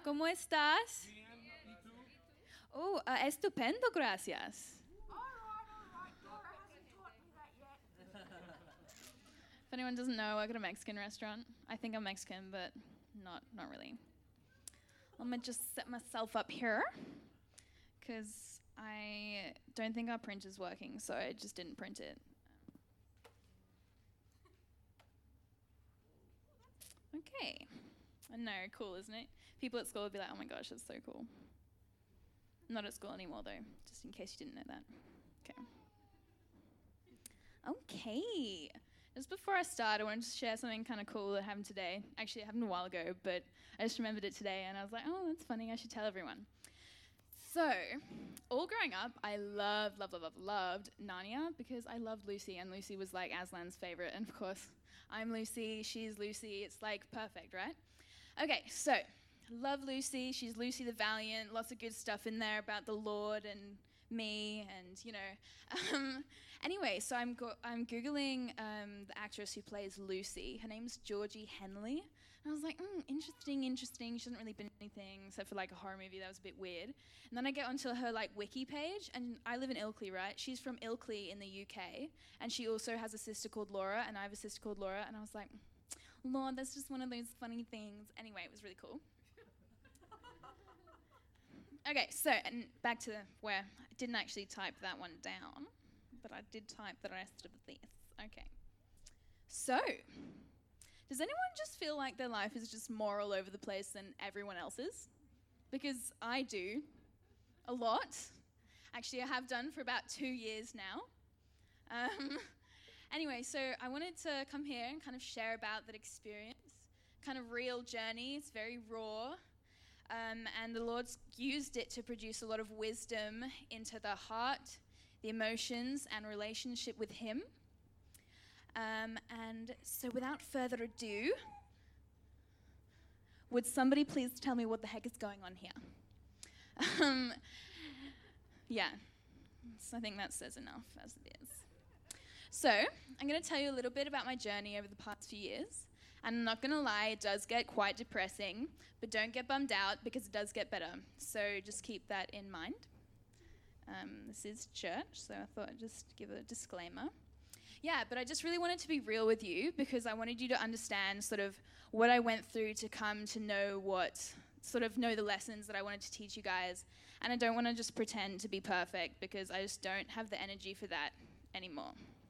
¿Cómo estás? Oh, estupendo, gracias. If anyone doesn't know, I work at a Mexican restaurant. I think I'm Mexican, but not really. Let me just set myself up here, because I don't think our printer's working, so I just didn't print it. Okay. I know, cool, isn't it? People at school would be like, oh my gosh, that's so cool. Not at school anymore, though, just in case you didn't know that. Okay. Just before I start, I wanted to share something kind of cool that happened today. Actually, it happened a while ago, but I just remembered it today, and I was like, oh, that's funny, I should tell everyone. So, all growing up, I loved Narnia, because I loved Lucy, and Lucy was like Aslan's favorite, and of course, I'm Lucy, she's Lucy, it's like perfect, right? Okay, so, love Lucy, she's Lucy the Valiant, lots of good stuff in there about the Lord and me, and you know. Anyway, so I'm Googling the actress who plays Lucy. Her name's Georgie Henley. And I was like, interesting. She hasn't really been in anything except for like a horror movie. That was a bit weird. And then I get onto her like wiki page, and I live in Ilkley, right? She's from Ilkley in the UK, and she also has a sister called Laura, and I have a sister called Laura. And I was like, Lord, that's just one of those funny things. Anyway, it was really cool. Okay, so, and back to where I didn't actually type that one down, but I did type the rest of this. Okay. So, does anyone just feel like their life is just more all over the place than everyone else's? Because I do, a lot. Actually, I have done for about 2 years now. Anyway, so I wanted to come here and kind of share about that experience, kind of real journey. It's very raw. And the Lord's used it to produce a lot of wisdom into the heart, the emotions, and relationship with Him. And so without further ado, would somebody please tell me what the heck is going on here? Yeah, so I think that says enough as it is. So I'm going to tell you a little bit about my journey over the past few years. And I'm not going to lie, it does get quite depressing, but don't get bummed out because it does get better. So just keep that in mind. This is church, so I thought I'd just give a disclaimer. Yeah, but I just really wanted to be real with you because I wanted you to understand sort of what I went through to come to know know the lessons that I wanted to teach you guys. And I don't want to just pretend to be perfect because I just don't have the energy for that anymore.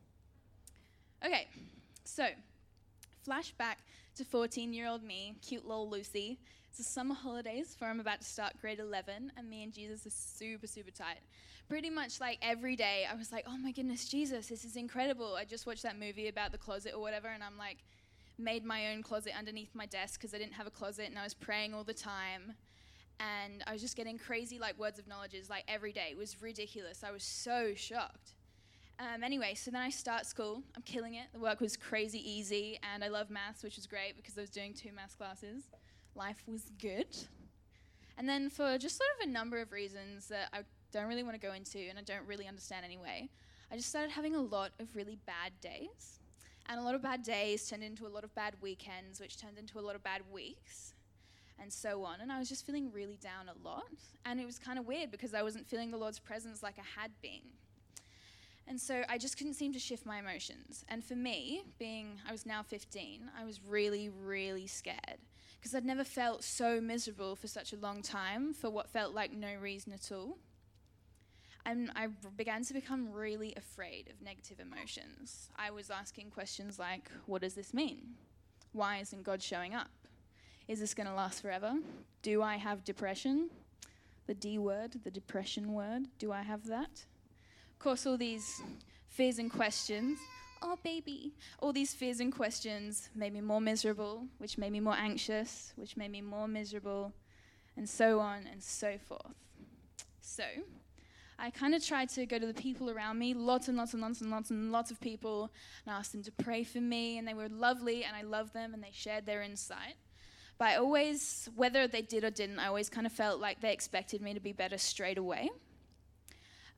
Okay, so flashback to 14-year-old me, cute little Lucy. It's the summer holidays for I'm about to start grade 11, and me and Jesus are super, super tight. Pretty much like every day, I was like, oh my goodness, Jesus, this is incredible. I just watched that movie about the closet or whatever, and I'm like, made my own closet underneath my desk because I didn't have a closet, and I was praying all the time. And I was just getting crazy like words of knowledges like every day. It was ridiculous. I was so shocked. Anyway, so then I start school. I'm killing it. The work was crazy easy, and I love maths, which was great because I was doing 2 maths classes. Life was good. And then for just sort of a number of reasons that I don't really want to go into and I don't really understand anyway, I just started having a lot of really bad days. And a lot of bad days turned into a lot of bad weekends, which turned into a lot of bad weeks, and so on. And I was just feeling really down a lot. And it was kind of weird because I wasn't feeling the Lord's presence like I had been. And so I just couldn't seem to shift my emotions. And for me, I was now 15, I was really, really scared because I'd never felt so miserable for such a long time for what felt like no reason at all. And I began to become really afraid of negative emotions. I was asking questions like, what does this mean? Why isn't God showing up? Is this going to last forever? Do I have depression? The D word, the depression word, do I have that? Of course, all these fears and questions, oh baby, all these fears and questions made me more miserable, which made me more anxious, which made me more miserable, and so on and so forth. So, I kind of tried to go to the people around me, lots and lots of people, and asked them to pray for me, and they were lovely, and I loved them, and they shared their insight. But I always, whether they did or didn't, I always kind of felt like they expected me to be better straight away.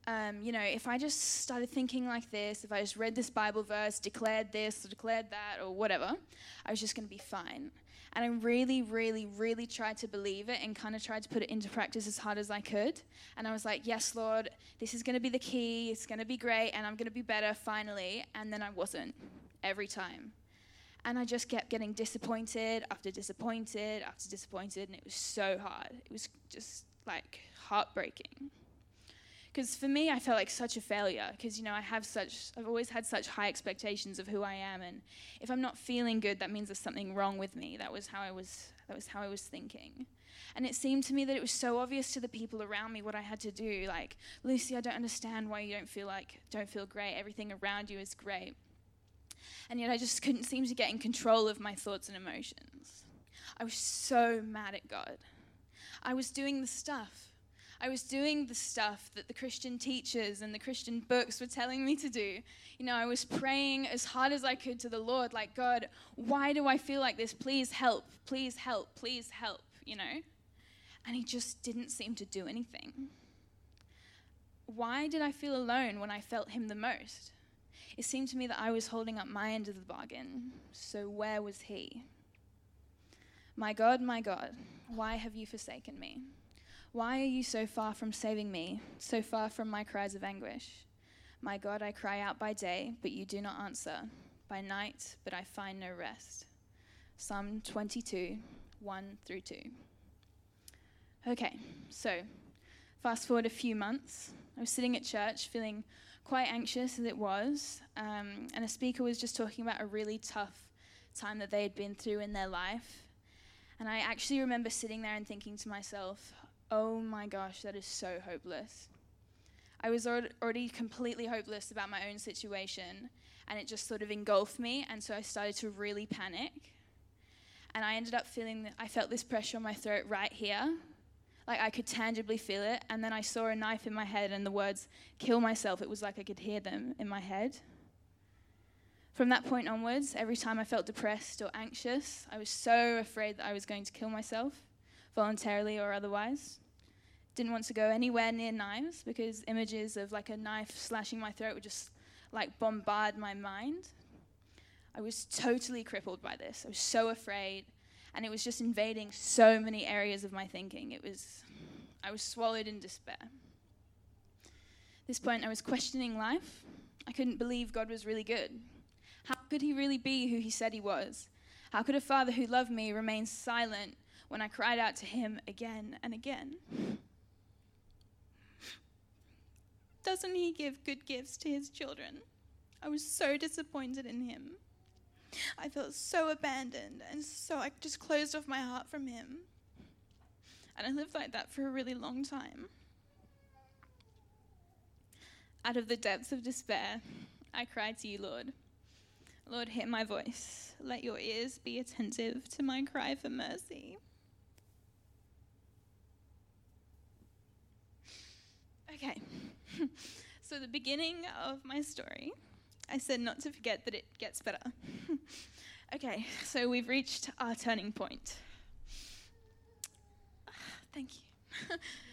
if I just started thinking like this, if I just read this Bible verse, declared this or declared that or whatever, I was just going to be fine. And I really, really, really tried to believe it and kind of tried to put it into practice as hard as I could. And I was like, yes, Lord, this is going to be the key. It's going to be great and I'm going to be better finally. And then I wasn't every time. And I just kept getting disappointed after disappointed after disappointed. And it was so hard. It was just like heartbreaking. Because for me, I felt like such a failure because, I've always had such high expectations of who I am. And if I'm not feeling good, that means there's something wrong with me. That was how I was thinking. And it seemed to me that it was so obvious to the people around me what I had to do. Like, Lucy, I don't understand why you don't feel great. Everything around you is great. And yet I just couldn't seem to get in control of my thoughts and emotions. I was so mad at God. I was doing the stuff that the Christian teachers and the Christian books were telling me to do. I was praying as hard as I could to the Lord, like, God, why do I feel like this? Please help, please help, please help, And he just didn't seem to do anything. Why did I feel alone when I felt him the most? It seemed to me that I was holding up my end of the bargain. So where was he? My God, why have you forsaken me? Why are you so far from saving me, so far from my cries of anguish? My God, I cry out by day, but you do not answer. By night, but I find no rest. Psalm 22, 1-2. Okay, so fast forward a few months. I was sitting at church feeling quite anxious as it was, and a speaker was just talking about a really tough time that they had been through in their life. And I actually remember sitting there and thinking to myself, oh my gosh, that is so hopeless. I was already completely hopeless about my own situation, and it just sort of engulfed me, and so I started to really panic. And I ended up I felt this pressure on my throat right here, like I could tangibly feel it, and then I saw a knife in my head and the words, kill myself, it was like I could hear them in my head. From that point onwards, every time I felt depressed or anxious, I was so afraid that I was going to kill myself, voluntarily or otherwise. Didn't want to go anywhere near knives because images of like a knife slashing my throat would just like bombard my mind. I was totally crippled by this. I was so afraid, and it was just invading so many areas of my thinking. I was swallowed in despair. At this point, I was questioning life. I couldn't believe God was really good. How could he really be who he said he was? How could a father who loved me remain silent when I cried out to him again and again? Doesn't he give good gifts to his children? I was so disappointed in him. I felt so abandoned, and so I just closed off my heart from him. And I lived like that for a really long time. Out of the depths of despair, I cried to you, Lord. Lord, hear my voice. Let your ears be attentive to my cry for mercy. Okay, so the beginning of my story, I said not to forget that it gets better. Okay, so we've reached our turning point. Thank you.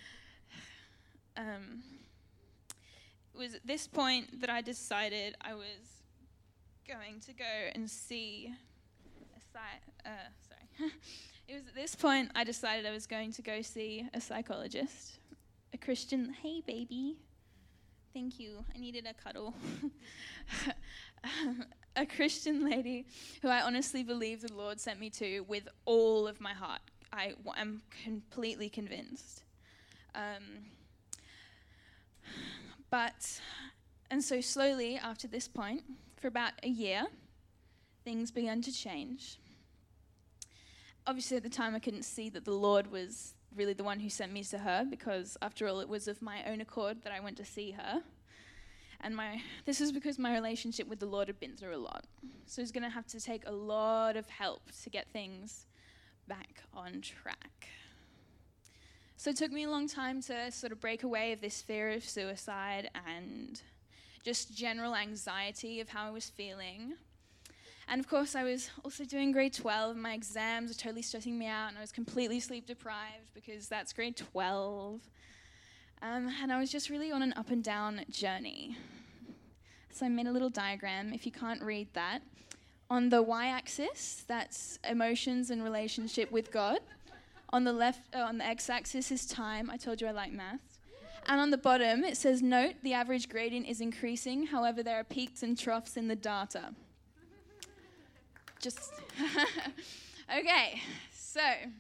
It was at this point that I decided I was going to go and see It was at this point I decided I was going to go see a psychologist. A Christian, hey baby, thank you, I needed a cuddle. A Christian lady who I honestly believe the Lord sent me to with all of my heart. I am completely convinced. And so slowly after this point, for about a year, things began to change. Obviously at the time I couldn't see that the Lord was really the one who sent me to her, because after all it was of my own accord that I went to see her. And this is because my relationship with the Lord had been through a lot. So it was going to have to take a lot of help to get things back on track. So it took me a long time to sort of break away of this fear of suicide and just general anxiety of how I was feeling. And of course, I was also doing grade 12, and my exams were totally stressing me out, and I was completely sleep deprived because that's grade 12. And I was just really on an up and down journey. So I made a little diagram, if you can't read that. On the y-axis, that's emotions and relationship with God. On the on the x-axis is time. I told you I like math. And on the bottom, it says, note, the average gradient is increasing. However, there are peaks and troughs in the data. Just, okay, so.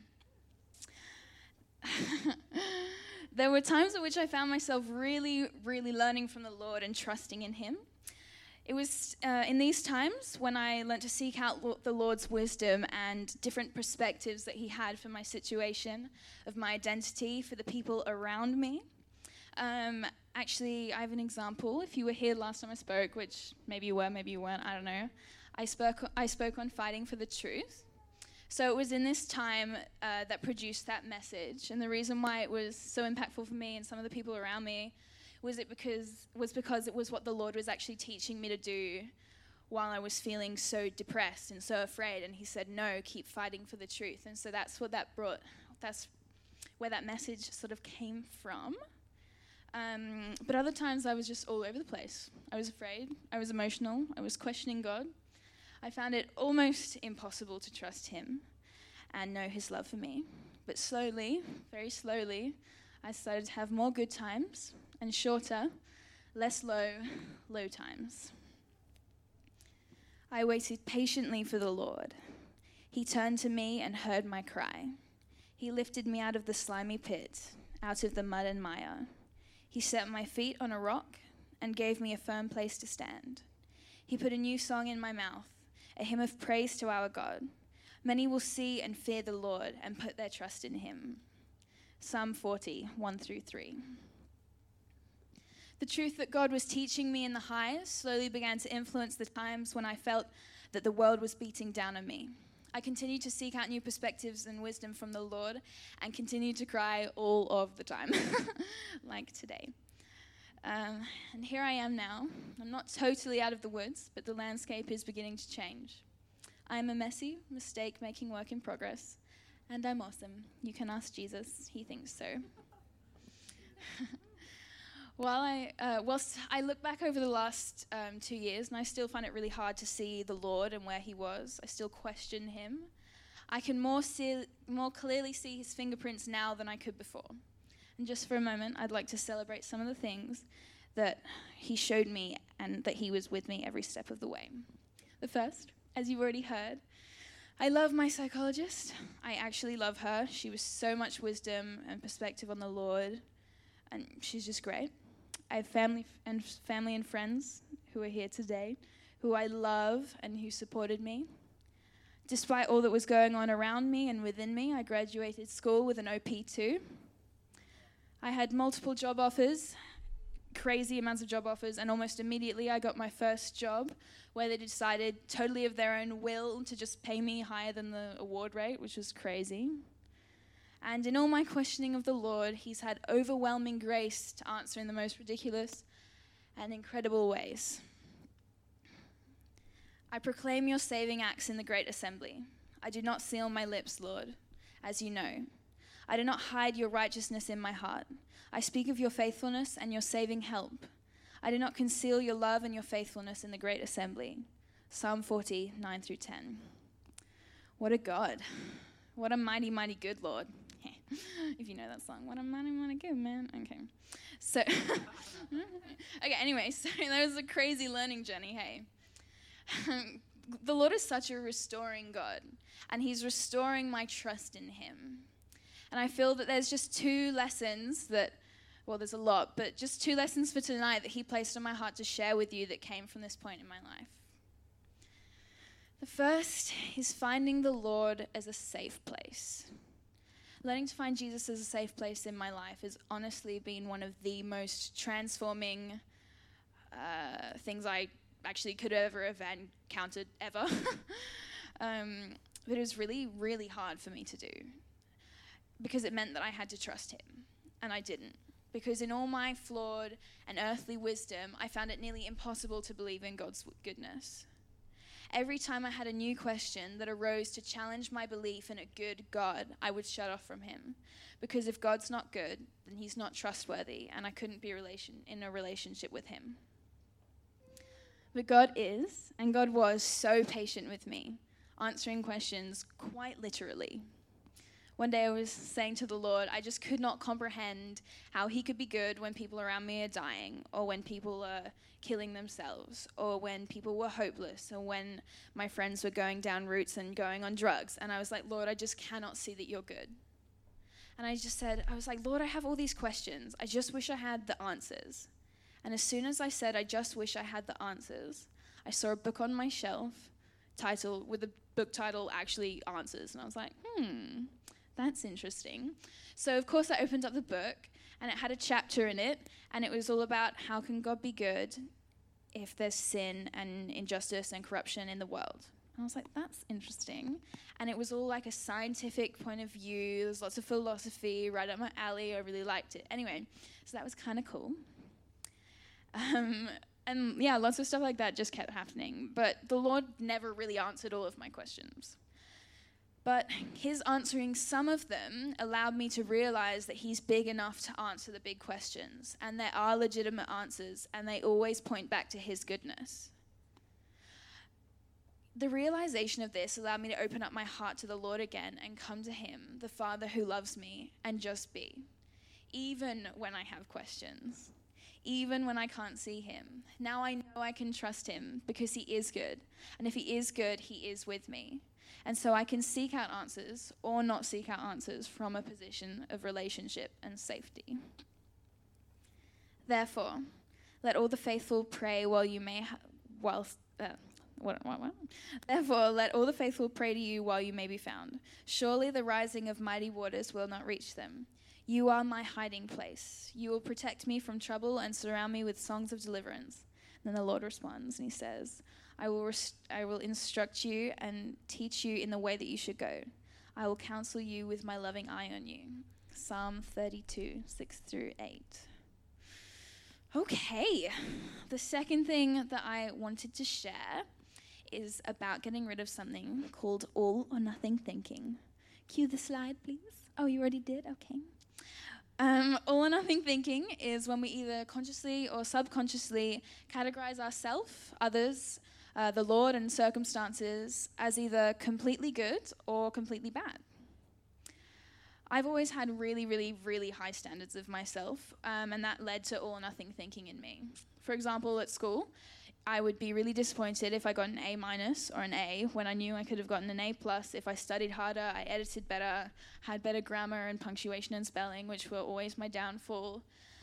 There were times at which I found myself really, really learning from the Lord and trusting in him. It was in these times when I learned to seek out the Lord's wisdom and different perspectives that he had for my situation, of my identity, for the people around me. Actually, I have an example. If you were here last time I spoke, which maybe you were, maybe you weren't, I don't know. I spoke on fighting for the truth. So it was in this time that produced that message. And the reason why it was so impactful for me and some of the people around me was because it was what the Lord was actually teaching me to do while I was feeling so depressed and so afraid. And he said, no, keep fighting for the truth. And so that's where that message sort of came from. But other times I was just all over the place. I was afraid. I was emotional. I was questioning God. I found it almost impossible to trust him and know his love for me. But slowly, very slowly, I started to have more good times and shorter, less low times. I waited patiently for the Lord. He turned to me and heard my cry. He lifted me out of the slimy pit, out of the mud and mire. He set my feet on a rock and gave me a firm place to stand. He put a new song in my mouth, a hymn of praise to our God. Many will see and fear the Lord and put their trust in him. Psalm 40, 1-3. The truth that God was teaching me in the highs slowly began to influence the times when I felt that the world was beating down on me. I continued to seek out new perspectives and wisdom from the Lord and continued to cry all of the time, like today. And here I am now. I'm not totally out of the woods, but the landscape is beginning to change. I am a messy, mistake-making work in progress, and I'm awesome. You can ask Jesus. He thinks so. Whilst I look back over the last 2 years, and I still find it really hard to see the Lord and where he was, I still question him. I can more clearly see his fingerprints now than I could before. And just for a moment, I'd like to celebrate some of the things that he showed me and that he was with me every step of the way. The first, as you've already heard, I love my psychologist. I actually love her. She was so much wisdom and perspective on the Lord, and she's just great. I have family and friends who are here today, who I love and who supported me. Despite all that was going on around me and within me, I graduated school with an OP2. I had multiple job offers, crazy amounts of job offers, and almost immediately I got my first job where they decided totally of their own will to just pay me higher than the award rate, which was crazy. And in all my questioning of the Lord, he's had overwhelming grace to answer in the most ridiculous and incredible ways. I proclaim your saving acts in the great assembly. I do not seal my lips, Lord, as you know. I do not hide your righteousness in my heart. I speak of your faithfulness and your saving help. I do not conceal your love and your faithfulness in the great assembly. Psalm 40, 9-10. What a God. What a mighty, mighty good Lord. If you know that song. What a mighty, mighty good man. Okay. So, anyway, so that was a crazy learning journey, hey. The Lord is such a restoring God, and he's restoring my trust in him. And I feel that there's just two lessons there's a lot, but just two lessons for tonight that he placed on my heart to share with you that came from this point in my life. The first is finding the Lord as a safe place. Learning to find Jesus as a safe place in my life has honestly been one of the most transforming things I actually could ever have encountered ever. But it was really, really hard for me to do because it meant that I had to trust him, and I didn't. Because in all my flawed and earthly wisdom, I found it nearly impossible to believe in God's goodness. Every time I had a new question that arose to challenge my belief in a good God, I would shut off from him. Because if God's not good, then he's not trustworthy, and I couldn't be in a relationship with him. But God is, and God was so patient with me, answering questions quite literally. One day I was saying to the Lord, I just could not comprehend how he could be good when people around me are dying, or when people are killing themselves, or when people were hopeless, or when my friends were going down routes and going on drugs. And I was like, Lord, I just cannot see that you're good. And I was like, Lord, I have all these questions. I just wish I had the answers. And as soon as I said, I just wish I had the answers, I saw a book on my shelf with the book title actually Answers. And I was like, that's interesting. So, of course, I opened up the book, and it had a chapter in it, and it was all about how can God be good if there's sin and injustice and corruption in the world. And I was like, that's interesting. And it was all like a scientific point of view. There's lots of philosophy right up my alley. I really liked it. Anyway, so that was kind of cool. And yeah, lots of stuff like that just kept happening. But the Lord never really answered all of my questions. But his answering some of them allowed me to realize that he's big enough to answer the big questions. And there are legitimate answers, and they always point back to his goodness. The realization of this allowed me to open up my heart to the Lord again and come to him, the Father who loves me, and just be. Even when I have questions. Even when I can't see him. Now I know I can trust him because he is good. And if he is good, he is with me. And so I can seek out answers or not seek out answers from a position of relationship and safety. Therefore, let all the faithful pray while you may Therefore, let all the faithful pray to you while you may be found. Surely the rising of mighty waters will not reach them. You are my hiding place. You will protect me from trouble and surround me with songs of deliverance. And then the Lord responds and he says, I will instruct you and teach you in the way that you should go. I will counsel you with my loving eye on you. Psalm 32, 6-8. Okay, the second thing that I wanted to share is about getting rid of something called all or nothing thinking. Cue the slide, please. Oh, you already did? Okay. All or nothing thinking is when we either consciously or subconsciously categorize ourselves, others, the Lord and circumstances as either completely good or completely bad. I've always had really, really, really high standards of myself, and that led to all or nothing thinking in me. For example, at school, I would be really disappointed if I got an A- or an A when I knew I could have gotten an A+. If I studied harder, I edited better, had better grammar and punctuation and spelling, which were always my downfall.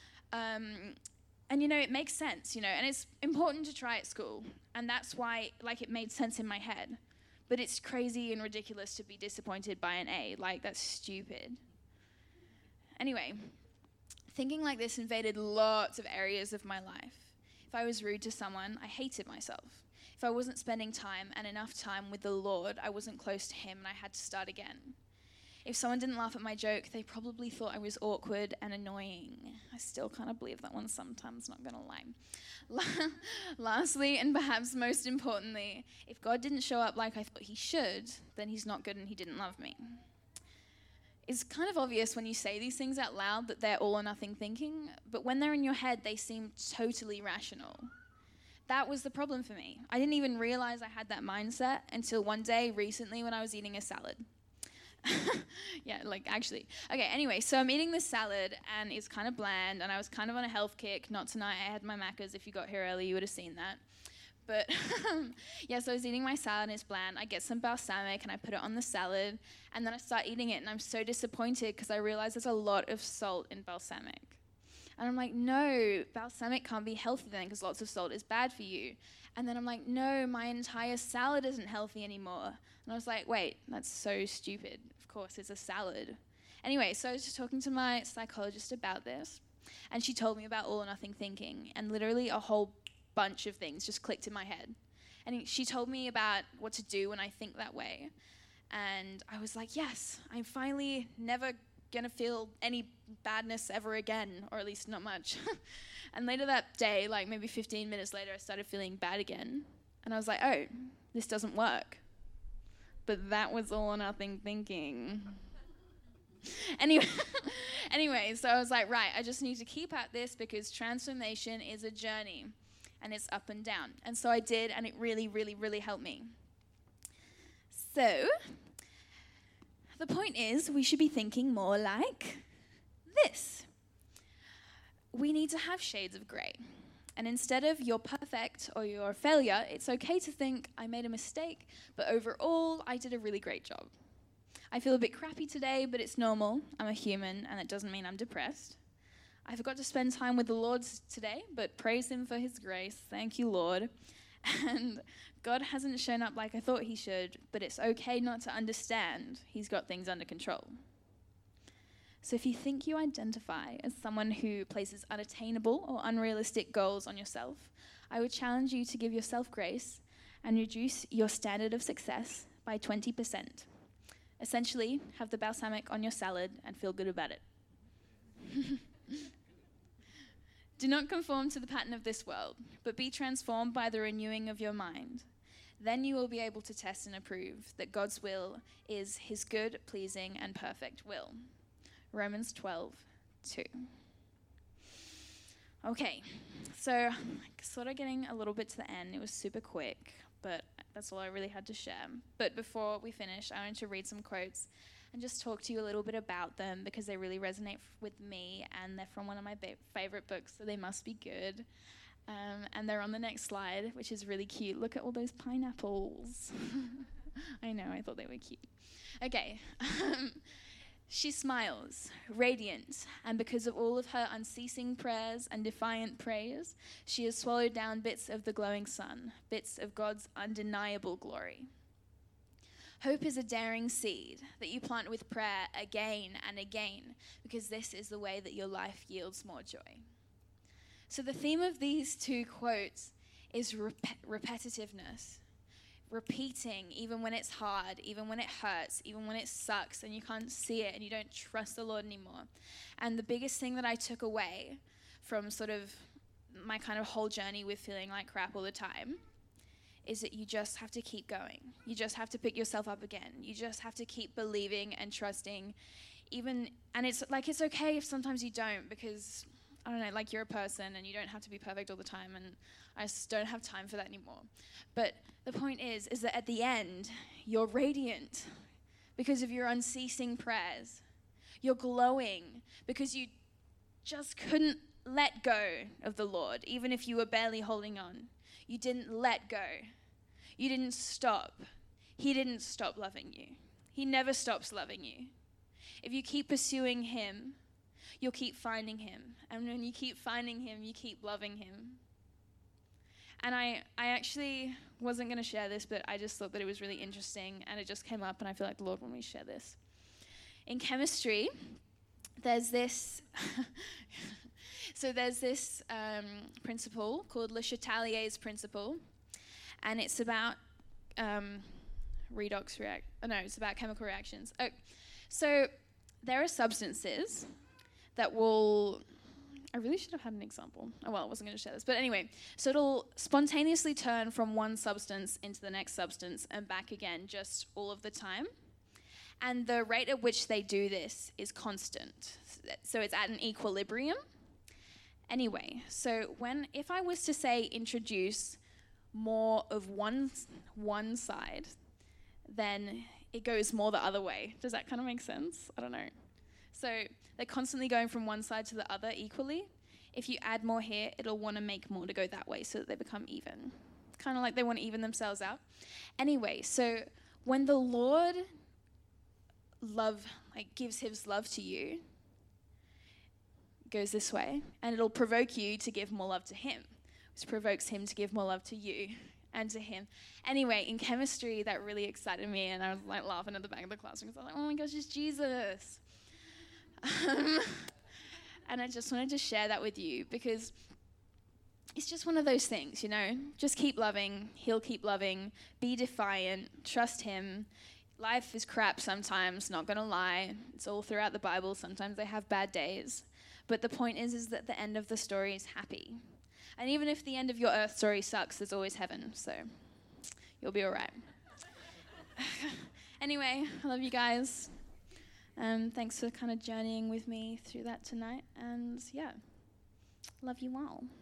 And, it makes sense, and it's important to try at school. And that's why, it made sense in my head. But it's crazy and ridiculous to be disappointed by an A. That's stupid. Anyway, thinking like this invaded lots of areas of my life. If I was rude to someone, I hated myself. If I wasn't spending time and enough time with the Lord, I wasn't close to him and I had to start again. If someone didn't laugh at my joke, they probably thought I was awkward and annoying. I still kind of believe that one sometimes, not going to lie. Lastly, and perhaps most importantly, if God didn't show up like I thought he should, then he's not good and he didn't love me. It's kind of obvious when you say these things out loud that they're all or nothing thinking, but when they're in your head, they seem totally rational. That was the problem for me. I didn't even realize I had that mindset until one day recently when I was eating a salad. Actually. Okay, anyway, so I'm eating this salad, and it's kind of bland, and I was kind of on a health kick. Not tonight, I had my Maccas. If you got here early, you would have seen that. But, so I was eating my salad, and it's bland. I get some balsamic, and I put it on the salad, and then I start eating it, and I'm so disappointed because I realize there's a lot of salt in balsamic. And I'm like, no, balsamic can't be healthy then because lots of salt is bad for you. And then I'm like, no, my entire salad isn't healthy anymore. And I was like, wait, that's so stupid. Of course, it's a salad. Anyway, so I was just talking to my psychologist about this, and she told me about all or nothing thinking, and literally a whole bunch of things just clicked in my head. And she told me about what to do when I think that way. And I was like, yes, I'm finally never going to feel any badness ever again, or at least not much. And later that day, maybe 15 minutes later, I started feeling bad again. And I was like, oh, this doesn't work. But that was all or nothing thinking. Anyway, so I was like, right, I just need to keep at this because transformation is a journey and it's up and down. And so I did, and it really, really, really helped me. So the point is, we should be thinking more like this. We need to have shades of grey. And instead of you're perfect or you're a failure, it's okay to think I made a mistake, but overall, I did a really great job. I feel a bit crappy today, but it's normal. I'm a human, and it doesn't mean I'm depressed. I forgot to spend time with the Lord today, but praise him for his grace. Thank you, Lord. And God hasn't shown up like I thought he should, but it's okay not to understand. He's got things under control. So if you think you identify as someone who places unattainable or unrealistic goals on yourself, I would challenge you to give yourself grace and reduce your standard of success by 20%. Essentially, have the balsamic on your salad and feel good about it. Do not conform to the pattern of this world, but be transformed by the renewing of your mind. Then you will be able to test and approve that God's will is his good, pleasing, and perfect will. Romans 12:2. Okay, so sort of getting a little bit to the end. It was super quick, but that's all I really had to share. But before we finish, I wanted to read some quotes and just talk to you a little bit about them because they really resonate with me, and they're from one of my favorite books, so they must be good. And they're on the next slide, which is really cute. Look at all those pineapples. I know, I thought they were cute. Okay. She smiles, radiant, and because of all of her unceasing prayers and defiant praise, she has swallowed down bits of the glowing sun, bits of God's undeniable glory. Hope is a daring seed that you plant with prayer again and again, because this is the way that your life yields more joy. So the theme of these two quotes is repetitiveness. Repeating, even when it's hard, even when it hurts, even when it sucks and you can't see it and you don't trust the Lord anymore. And the biggest thing that I took away from sort of my kind of whole journey with feeling like crap all the time is that you just have to keep going. You just have to pick yourself up again. You just have to keep believing and trusting. And it's like, it's okay if sometimes you don't, because I don't know, like you're a person and you don't have to be perfect all the time, and I just don't have time for that anymore. But the point is that at the end, you're radiant because of your unceasing prayers. You're glowing because you just couldn't let go of the Lord, even if you were barely holding on. You didn't let go. You didn't stop. He didn't stop loving you. He never stops loving you. If you keep pursuing him, you'll keep finding him. And when you keep finding him, you keep loving him. And I actually wasn't going to share this, but I just thought that it was really interesting, and it just came up, and I feel like the Lord wanted me to share this. In chemistry, there's this principle called Le Chatelier's principle, and it's about it's about chemical reactions. So there are substances that will, I really should have had an example. Oh, well, I wasn't going to share this. But anyway, so it'll spontaneously turn from one substance into the next substance and back again just all of the time. And the rate at which they do this is constant. So it's at an equilibrium. Anyway, so if I was to say introduce more of one side, then it goes more the other way. Does that kind of make sense? I don't know. So they're constantly going from one side to the other equally. If you add more here, it'll want to make more to go that way so that they become even. Kind of like they want to even themselves out. Anyway, so when the Lord gives his love to you, it goes this way, and it'll provoke you to give more love to him, which provokes him to give more love to you and to him. Anyway, in chemistry, that really excited me, and I was like laughing at the back of the classroom because I was like, oh my gosh, it's Jesus. And I just wanted to share that with you because it's just one of those things, just keep loving, he'll keep loving, be defiant, trust him. Life is crap sometimes, not gonna lie. It's all throughout the Bible. Sometimes they have bad days. But the point is that the end of the story is happy. And even if the end of your earth story sucks, there's always heaven. So You'll be all right. Anyway, I love you guys. Thanks for kind of journeying with me through that tonight. And yeah, love you all.